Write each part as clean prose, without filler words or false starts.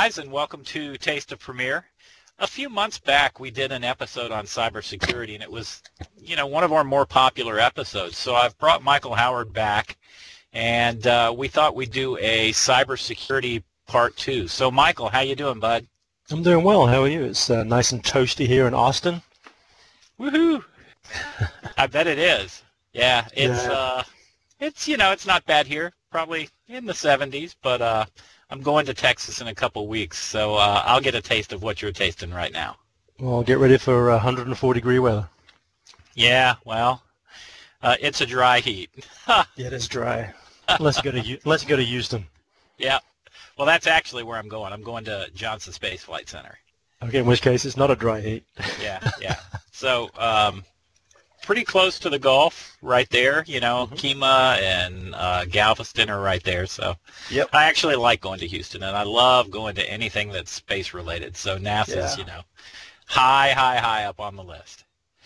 guys, and welcome to Taste of Premier. A few months back, we did an episode on cybersecurity, and it was, one of our more popular episodes. So I've brought Michael Howard back, and we thought we'd do a cybersecurity part 2. So, Michael, how you doing, bud? I'm doing well. How are you? It's nice and toasty here in Austin. Woohoo! I bet it is. Yeah, it's not bad here. Probably in the 70s, but I'm going to Texas in a couple weeks, so I'll get a taste of what you're tasting right now. Well, get ready for 104-degree weather. Yeah, well, it's a dry heat. Yeah, it is dry. Let's go to Houston. Yeah. Well, that's actually where I'm going. I'm going to Johnson Space Flight Center. Okay, in which case it's not a dry heat. Yeah. So, pretty close to the Gulf, right there. Kemah and Galveston are right there. So, yep. I actually like going to Houston, and I love going to anything that's space related. So NASA's, high up on the list.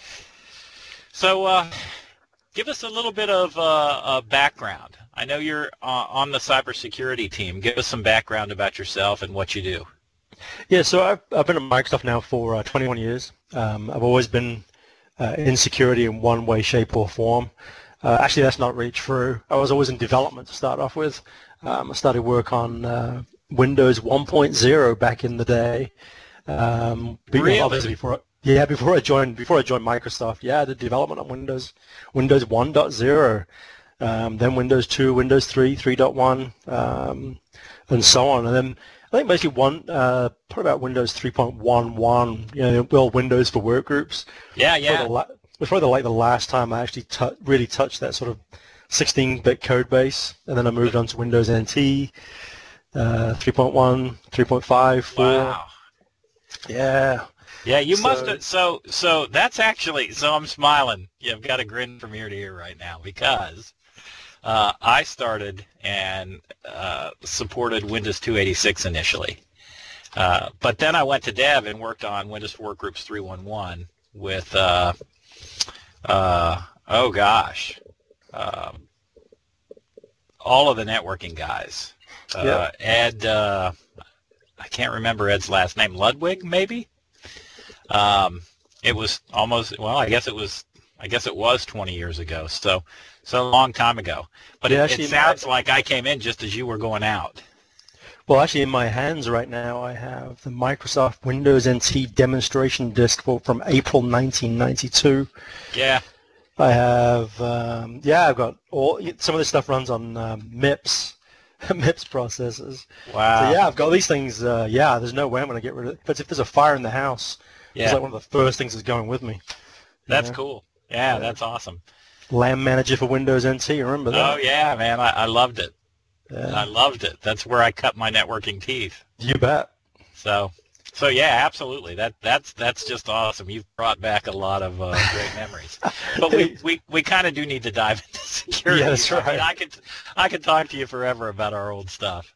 So, give us a little bit of background. I know you're on the cybersecurity team. Give us some background about yourself and what you do. Yeah, so I've been at Microsoft now for 21 years. I've always been in security in one way, shape, or form. Actually, that's not really true. I was always in development to start off with. I started work on Windows 1.0 back in the day. Really? Obviously before I joined Microsoft. Yeah, I did development on Windows 1.0, then Windows 2, Windows 3, 3.1, and so on. And then I think basically probably about Windows 3.11, Windows for workgroups. Yeah. It was probably the last time I actually really touched that sort of 16-bit code base, and then I moved on to Windows NT, 3.1, 3.5, 4. Wow. Yeah. Yeah, you must have. So that's actually. So I'm smiling. You've got a grin from ear to ear right now because I started and supported Windows 286 initially, but then I went to dev and worked on Windows Workgroups 3.1.1 with all of the networking guys. Ed, I can't remember Ed's last name. Ludwig, maybe. It was almost. Well, I guess it was 20 years ago. So a long time ago. But it sounds like I came in just as you were going out. Well, actually, in my hands right now, I have the Microsoft Windows NT demonstration disk from April 1992. Yeah. I have, I've got some of this stuff runs on MIPS processors. Wow. So, yeah, I've got these things. There's no way I'm going to get rid of it. But if there's a fire in the house, it's like one of the first things that's going with me. That's cool. Yeah, that's awesome. LAN manager for Windows NT, remember that? Oh, yeah, man. I loved it. Yeah. I loved it. That's where I cut my networking teeth. You bet. So yeah, absolutely. That's just awesome. You've brought back a lot of great memories. But we kind of do need to dive into security. Yeah, that's right. I could talk to you forever about our old stuff.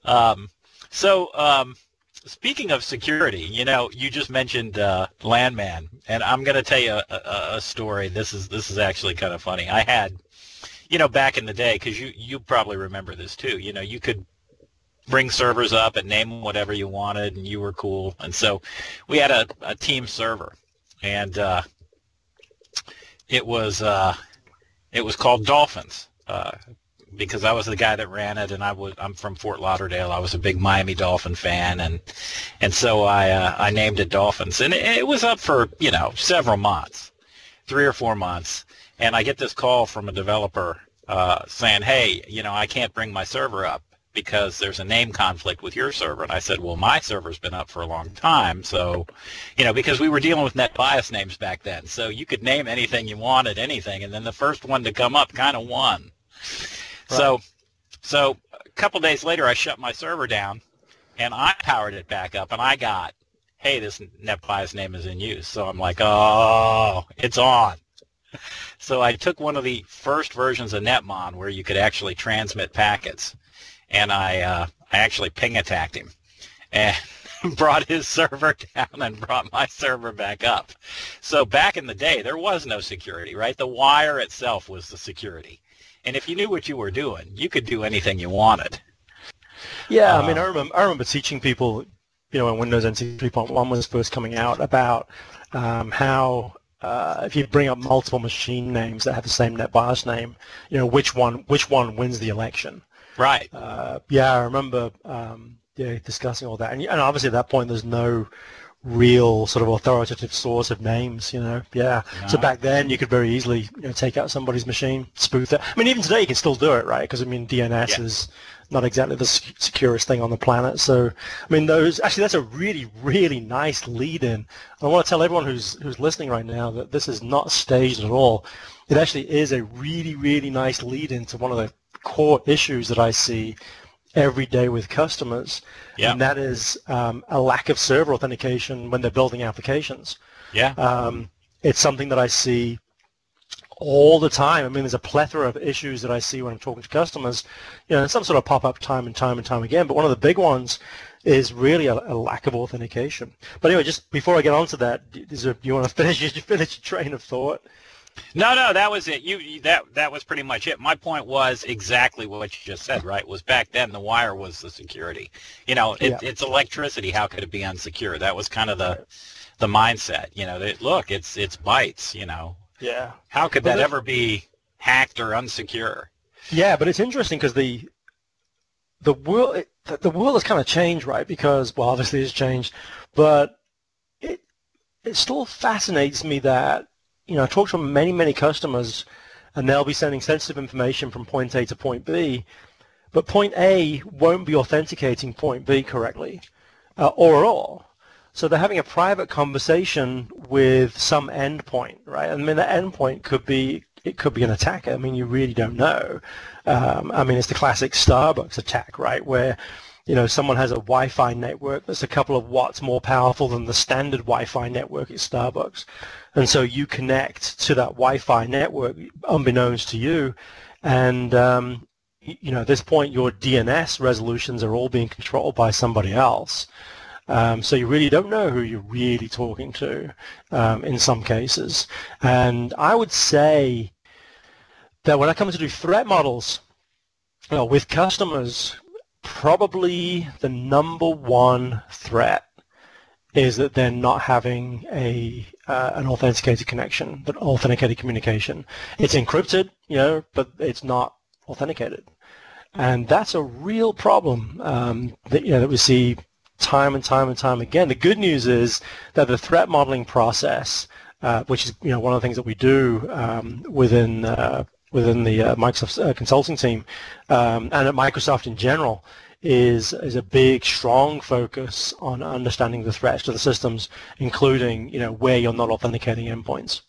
Speaking of security, you just mentioned LANman, and I'm going to tell you a story. This is actually kind of funny. I had, back in the day, because you probably remember this too. You could bring servers up and name them whatever you wanted, and you were cool. And so we had a team server, and it was called Dolphins. Because I was the guy that ran it, and I'm from Fort Lauderdale. I was a big Miami Dolphin fan, and so I named it Dolphins, and it was up for several months, 3 or 4 months, and I get this call from a developer saying, hey, I can't bring my server up because there's a name conflict with your server, and I said, well, my server's been up for a long time, so because we were dealing with NetBIOS names back then, so you could name anything you wanted, anything, and then the first one to come up kind of won. Right. So a couple days later, I shut my server down, and I powered it back up, and I got, hey, this NetBIOS name is in use. So I'm like, oh, it's on. So I took one of the first versions of Netmon where you could actually transmit packets, and I actually ping attacked him and brought his server down and brought my server back up. So back in the day, there was no security, right? The wire itself was the security. And if you knew what you were doing, you could do anything you wanted. Yeah, I mean, I remember teaching people, when Windows NT 3.1 was first coming out, about how if you bring up multiple machine names that have the same NetBIOS name, which one wins the election. Right. Yeah, I remember discussing all that, and obviously at that point there's no real sort of authoritative source of names, Yeah. No. So back then you could very easily take out somebody's machine, spoof it. I mean, even today you can still do it, right? Because I mean, DNS is not exactly the securest thing on the planet. So I mean, that's a really, really nice lead-in. I want to tell everyone who's listening right now that this is not staged at all. It actually is a really, really nice lead-in to one of the core issues that I see every day with customers, and that is a lack of server authentication when they're building applications. It's something that I see all the time. I mean, there's a plethora of issues that I see when I'm talking to customers. Some sort of pop up time and time again, but one of the big ones is really a lack of authentication. But anyway, just before I get on to that, you want to finish your train of thought? No, that was it. That was pretty much it. My point was exactly what you just said, right? Was back then the wire was the security. It's electricity. How could it be unsecure? That was kind of the mindset. Look, it's bytes. Yeah. How could that ever be hacked or unsecure? Yeah, but it's interesting because the world has kind of changed, right? Because obviously it's changed, but it still fascinates me that. I talk to many, many customers, and they'll be sending sensitive information from point A to point B, but point A won't be authenticating point B correctly, or at all. So they're having a private conversation with some endpoint, right? I mean, that endpoint could be an attacker. I mean, you really don't know. I mean, it's the classic Starbucks attack, right, where someone has a Wi-Fi network that's a couple of watts more powerful than the standard Wi-Fi network at Starbucks. And so you connect to that Wi-Fi network unbeknownst to you, and at this point your DNS resolutions are all being controlled by somebody else. So you really don't know who you're really talking to in some cases. And I would say that when I come to do threat models with customers, probably the number one threat is that they're not having an authenticated connection, an authenticated communication. It's encrypted, but it's not authenticated, and that's a real problem that we see time and time again. The good news is that the threat modeling process, which is one of the things that we do within the Microsoft consulting team and at Microsoft in general, is a big, strong focus on understanding the threats to the systems, including where you're not authenticating endpoints.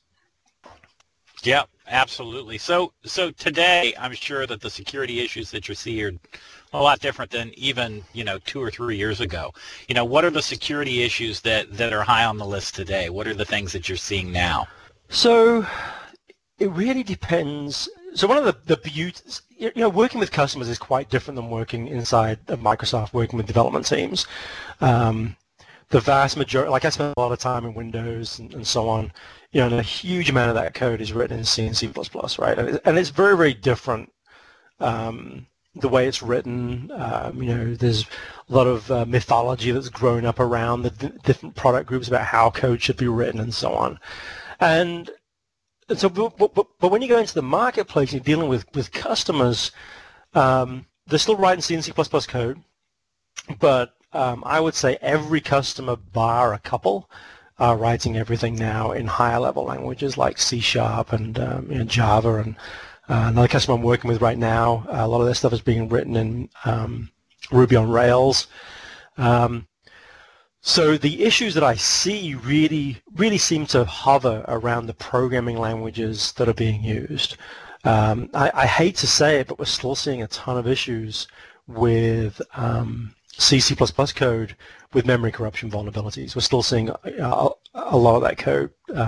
Yeah, absolutely. So today, I'm sure that the security issues that you see are a lot different than even 2 or 3 years ago. What are the security issues that are high on the list today? What are the things that you're seeing now? So it really depends. So one of the beauties, working with customers is quite different than working inside of Microsoft, working with development teams. The vast majority, like I spend a lot of time in Windows and so on, and a huge amount of that code is written in C and C++, right? And it's very, very different the way it's written. There's a lot of mythology that's grown up around the different product groups about how code should be written and so on. And so, but when you go into the marketplace, you're dealing with customers. They're still writing C and C++ code, but I would say every customer, bar a couple, are writing everything now in higher level languages like C# and Java. And another customer I'm working with right now, a lot of their stuff is being written in Ruby on Rails. So the issues that I see really seem to hover around the programming languages that are being used. I hate to say it, but we're still seeing a ton of issues with C++ code with memory corruption vulnerabilities. We're still seeing a lot of that code.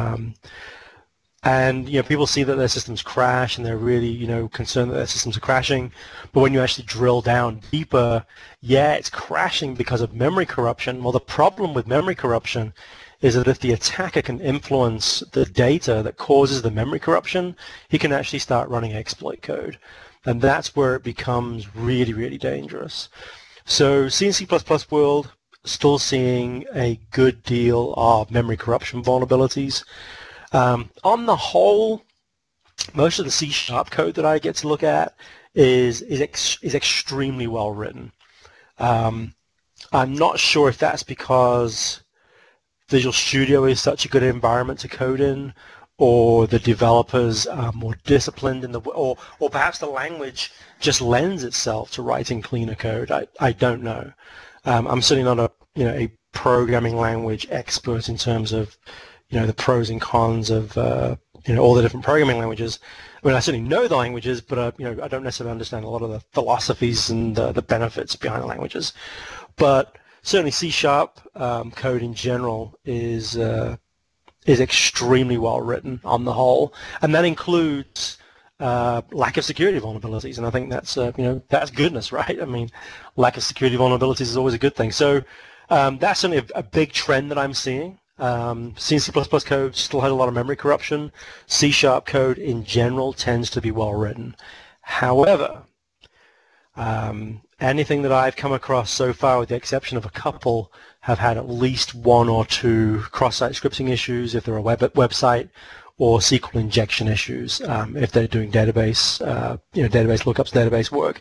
And people see that their systems crash, and they're really concerned that their systems are crashing. But when you actually drill down deeper, it's crashing because of memory corruption. Well, the problem with memory corruption is that if the attacker can influence the data that causes the memory corruption, he can actually start running exploit code, and that's where it becomes really, really dangerous. So C and C++ world, still seeing a good deal of memory corruption vulnerabilities. On the whole, most of the C# code that I get to look at is extremely well written. I'm not sure if that's because Visual Studio is such a good environment to code in, or the developers are more disciplined in or perhaps the language just lends itself to writing cleaner code. I don't know. I'm certainly not a programming language expert in terms of the pros and cons of all the different programming languages. I mean, I certainly know the languages, but I don't necessarily understand a lot of the philosophies and the benefits behind the languages. But certainly C# code in general is extremely well written on the whole, and that includes lack of security vulnerabilities, and I think that's that's goodness, right? I mean, lack of security vulnerabilities is always a good thing. So that's certainly a big trend that I'm seeing. C and C++ code still has a lot of memory corruption. C# code in general tends to be well written. However, anything that I've come across so far, with the exception of a couple, have had at least one or two cross-site scripting issues if they're a website, or SQL injection issues if they're doing database, database lookups, database work.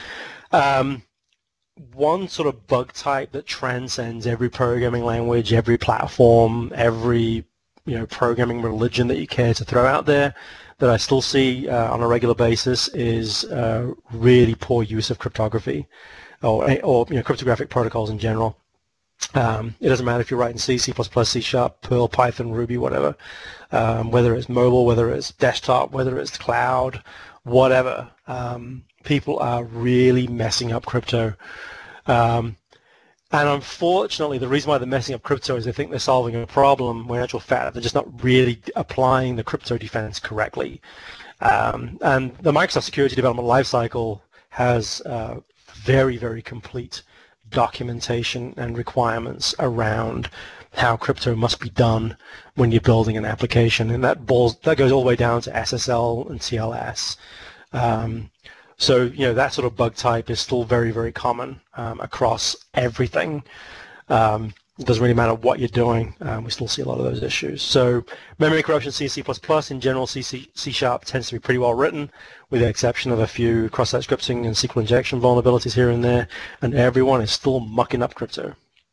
One sort of bug type that transcends every programming language, every platform, every programming religion that you care to throw out there, that I still see on a regular basis, is really poor use of cryptography or cryptographic protocols in general. It doesn't matter if you're writing C, C++, C#, Perl, Python, Ruby, whatever, whether it's mobile, whether it's desktop, whether it's cloud, whatever. People are really messing up crypto. And unfortunately, the reason why they're messing up crypto is they think they're solving a problem, when in actual fact they're just not really applying the crypto defense correctly. And the Microsoft Security Development Lifecycle has very, very complete documentation and requirements around how crypto must be done when you're building an application, and that goes all the way down to SSL and TLS. So that sort of bug type is still very, very common across everything. It doesn't really matter what you're doing. We still see a lot of those issues. So memory corruption, C, C++, in general, C# tends to be pretty well written, with the exception of a few cross-site scripting and SQL injection vulnerabilities here and there, and everyone is still mucking up crypto.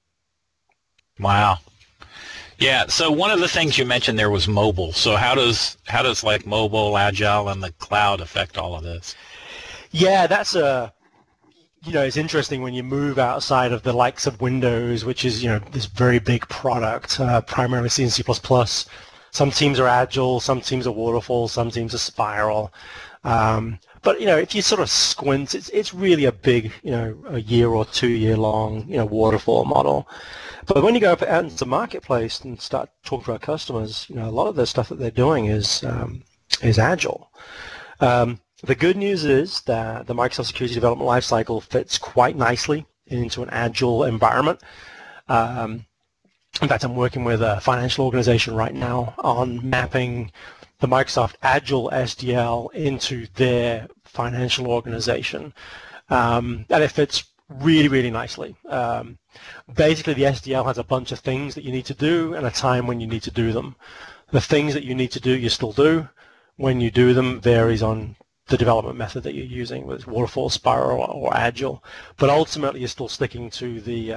Wow. Yeah, so one of the things you mentioned there was mobile. So how does like mobile, agile, and the cloud affect all of this? Yeah, that's it's interesting when you move outside of the likes of Windows, which is, this very big product, primarily C and C++. Some teams are agile, some teams are waterfall, some teams are spiral. But, if you sort of squint, it's really a big, a year or 2 year long, waterfall model. But when you go out into the marketplace and start talking to our customers, a lot of the stuff that they're doing is agile. The good news is that the Microsoft Security Development Lifecycle fits quite nicely into an agile environment. In fact, I'm working with a financial organization right now on mapping the Microsoft Agile SDL into their financial organization, and it fits really, really nicely. Basically, the SDL has a bunch of things that you need to do and a time when you need to do them. The things that you need to do, you still do. When you do them varies on the development method that you're using, whether it's waterfall, spiral, or agile. But ultimately, you're still sticking to the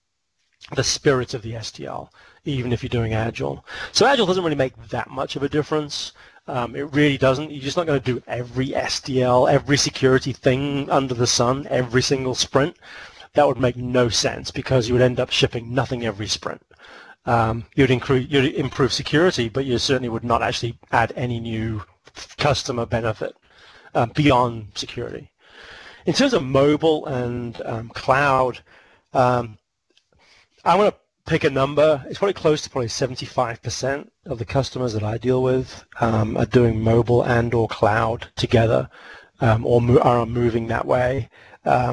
spirit of the SDL, even if you're doing agile. So agile doesn't really make that much of a difference. It really doesn't. You're just not going to do every SDL, every security thing under the sun, every single sprint. That would make no sense, because you would end up shipping nothing every sprint. You'd improve security, but you certainly would not actually add any new customer benefit beyond security. In terms of mobile and cloud, I'm going to pick a number. It's probably close to 75% of the customers that I deal with are doing mobile and or cloud together, or are moving that way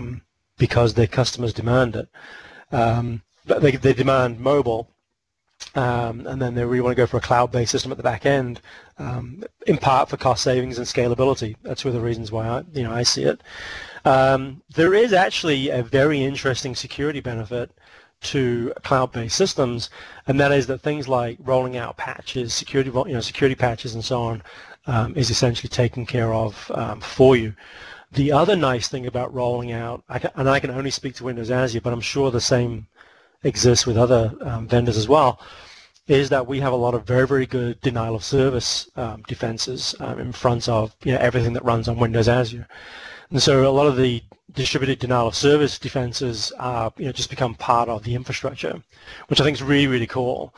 because their customers demand it. But they demand mobile, and then they really want to go for a cloud-based system at the back end, in part for cost savings and scalability. That's one of the reasons why I see it. There is actually a very interesting security benefit to cloud-based systems, and that is that things like rolling out patches, security patches, and so on, is essentially taken care of for you. The other nice thing about rolling out, and I can only speak to Windows Azure, but I'm sure the same exists with other vendors as well, is that we have a lot of very, very good denial of service defenses in front of everything that runs on Windows Azure. And so a lot of the distributed denial of service defenses just become part of the infrastructure, which I think is really, really cool.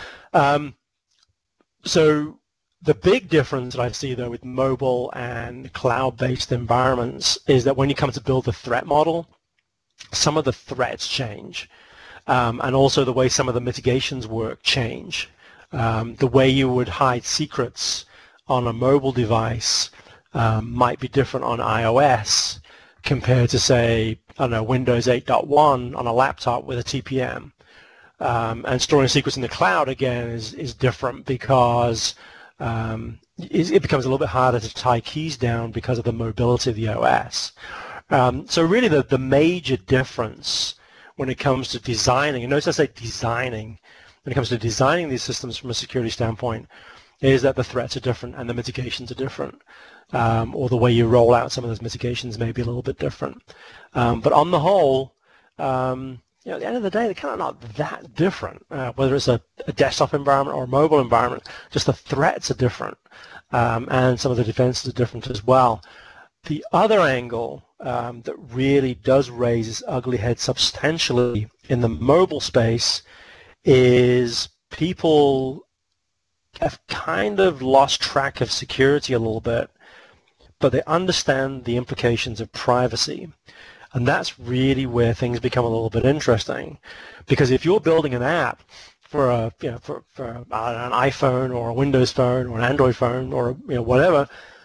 So the big difference that I see, though, with mobile and cloud-based environments is that when you come to build the threat model, some of the threats change. And also the way some of the mitigations work change. The way you would hide secrets on a mobile device might be different on iOS compared to, say, I don't know, Windows 8.1 on a laptop with a TPM. And storing secrets in the cloud, again, is different because it becomes a little bit harder to tie keys down because of the mobility of the OS. So really the major difference when it comes to designing, and notice I say designing, when it comes to designing these systems from a security standpoint, is that the threats are different and the mitigations are different, or the way you roll out some of those mitigations may be a little bit different. But on the whole, at the end of the day, they're kind of not that different, whether it's a desktop environment or a mobile environment. Just the threats are different, and some of the defenses are different as well. The other angle that really does raise its ugly head substantially in the mobile space is people have kind of lost track of security a little bit, but they understand the implications of privacy. And that's really where things become a little bit interesting, because if you're building an app for an iPhone or a Windows phone or an Android phone or whatever,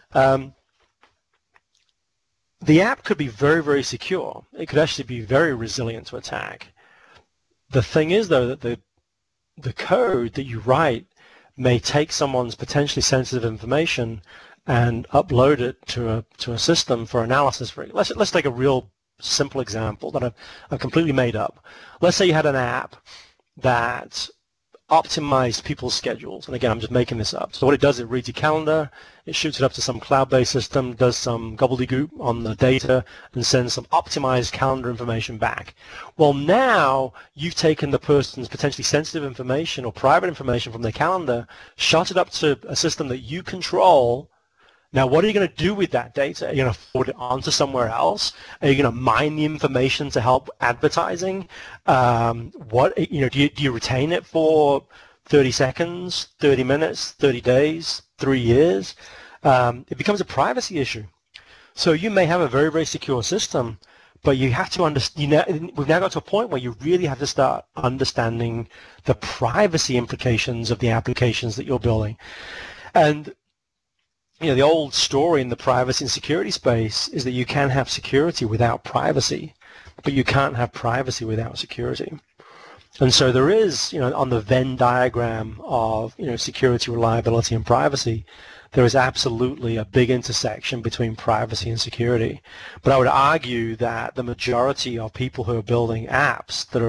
the app could be very, very secure. It could actually be very resilient to attack. The thing is, though, that the code that you write may take someone's potentially sensitive information and upload it to a system for analysis. Let's take a real simple example that I've completely made up. Let's say you had an app that optimized people's schedules, and again, I'm just making this up. So what it does, it reads your calendar, it shoots it up to some cloud-based system, does some gobbledygook on the data, and sends some optimized calendar information back. Well, now you've taken the person's potentially sensitive information or private information from their calendar, shot it up to a system that you control. Now, what are you going to do with that data? Are you going to forward it on to somewhere else? Are you going to mine the information to help advertising? Do you retain it for 30 seconds, 30 minutes, 30 days, 3 years? It becomes a privacy issue. So you may have a very, very secure system, but you have to understand. We've now got to a point where you really have to start understanding the privacy implications of the applications that you're building. And the old story in the privacy and security space is that you can have security without privacy, but you can't have privacy without security. And so there is, on the Venn diagram of, security, reliability, and privacy, there is absolutely a big intersection between privacy and security. But I would argue that the majority of people who are building apps that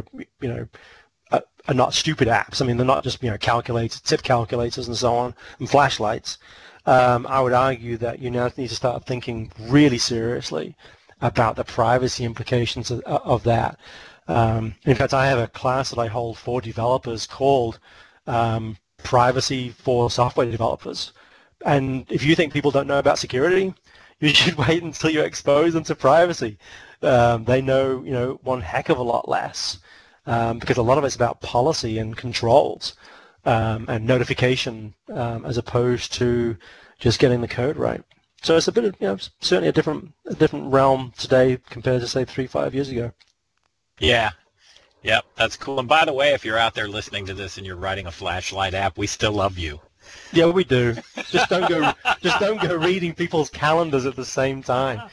are not stupid apps. I mean, they're not just, calculators, tip calculators and so on, and flashlights. I would argue that you now need to start thinking really seriously about the privacy implications of that. In fact, I have a class that I hold for developers called Privacy for Software Developers. And if you think people don't know about security, you should wait until you expose them to privacy. They know, one heck of a lot less, because a lot of it's about policy and controls. And notification as opposed to just getting the code right. So it's a bit of, certainly a different realm today compared to, say, 3-5 years ago. Yeah. Yep, that's cool. And by the way, if you're out there listening to this and you're writing a flashlight app, we still love you. Yeah, we do. Just don't go reading people's calendars at the same time.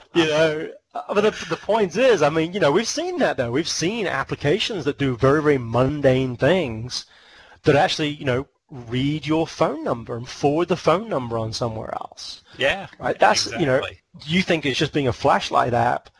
But the point is, we've seen that though. We've seen applications that do very, very mundane things that actually, read your phone number and forward the phone number on somewhere else. Yeah. Right. That's, exactly. You think it's just being a flashlight app,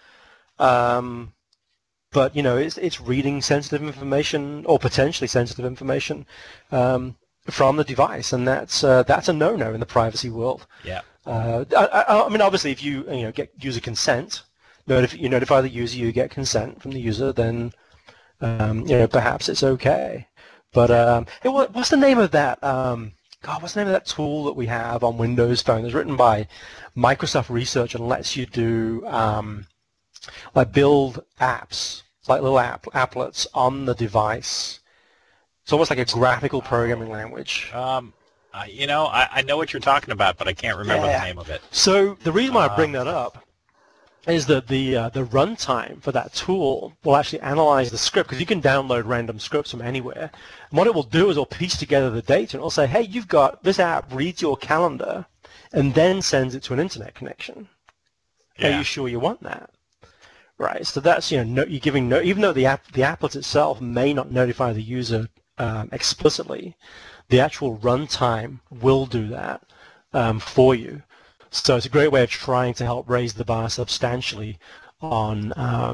but, it's reading sensitive information or potentially sensitive information from the device, and that's a no-no in the privacy world. Yeah. I mean, obviously, if you get user consent, you notify the user, you get consent from the user, then perhaps it's okay. But hey, what's the name of that? What's the name of that tool that we have on Windows Phone? It's written by Microsoft Research and lets you do like build apps, like little applets on the device. It's almost like a graphical programming language. I know what you're talking about, but I can't remember the name of it. So the reason why I bring that up is that the runtime for that tool will actually analyze the script, because you can download random scripts from anywhere. And what it will do is it'll piece together the data, and it'll say, hey, you've got this app reads your calendar and then sends it to an internet connection. Yeah. Are you sure you want that? Right. So that's you're giving even though the applet itself may not notify the user explicitly, the actual runtime will do that for you. So it's a great way of trying to help raise the bar substantially on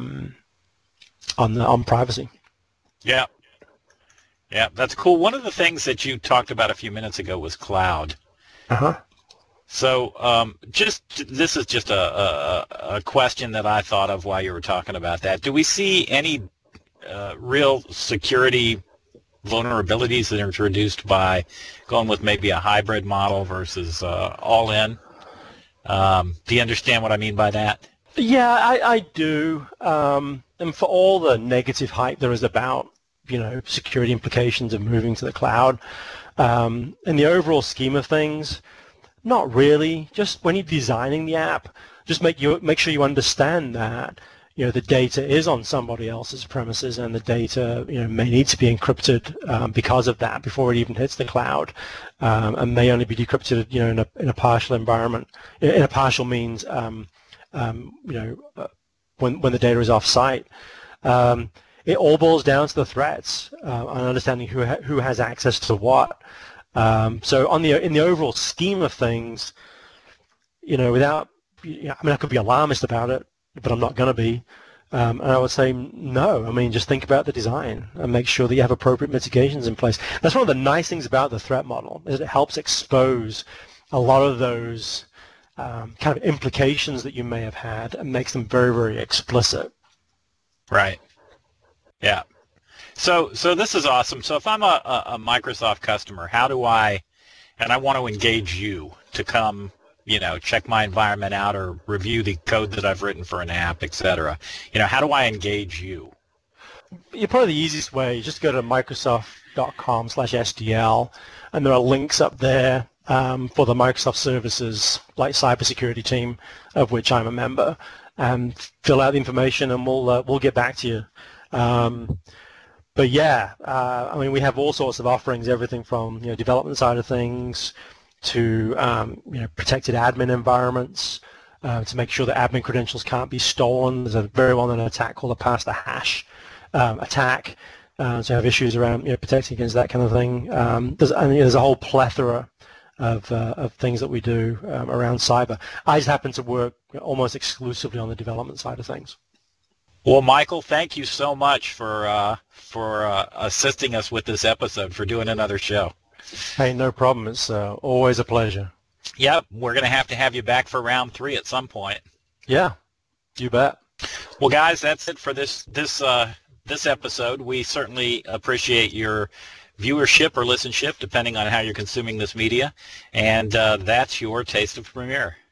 privacy. Yeah. Yeah, that's cool. One of the things that you talked about a few minutes ago was cloud. Uh-huh. So this is just a question that I thought of while you were talking about that. Do we see any real security vulnerabilities that are introduced by going with maybe a hybrid model versus all-in? Do you understand what I mean by that? Yeah, I do. And for all the negative hype there is about, security implications of moving to the cloud, in the overall scheme of things, not really. Just when you're designing the app, just make sure you understand that the data is on somebody else's premises, and the data may need to be encrypted because of that before it even hits the cloud, and may only be decrypted in a partial environment. In a partial means when the data is off site. It all boils down to the threats and understanding who has access to what. So in the overall scheme of things, without, I could be alarmist about it, but I'm not going to be. And I would say no. Just think about the design and make sure that you have appropriate mitigations in place. That's one of the nice things about the threat model, is it helps expose a lot of those kind of implications that you may have had and makes them very, very explicit. Right. Yeah. So this is awesome. So if I'm a Microsoft customer, how do I want to engage you to come, check my environment out or review the code that I've written for an app, etc. How do I engage you? Probably the easiest way is just go to Microsoft.com/SDL, and there are links up there for the Microsoft services, like cybersecurity team, of which I'm a member, and fill out the information, and we'll get back to you. But yeah, we have all sorts of offerings, everything from development side of things to protected admin environments to make sure that admin credentials can't be stolen. There's a very well-known attack called a pass-the-hash attack. So you have issues around protecting against that kind of thing. There's a whole plethora of things that we do around cyber. I just happen to work almost exclusively on the development side of things. Well, Michael, thank you so much for assisting us with this episode, for doing another show. Hey, no problem. It's always a pleasure. Yep, we're going to have you back for round 3 at some point. Yeah, you bet. Well, guys, that's it for this episode. We certainly appreciate your viewership or listenership, depending on how you're consuming this media. And that's your Taste of Premiere.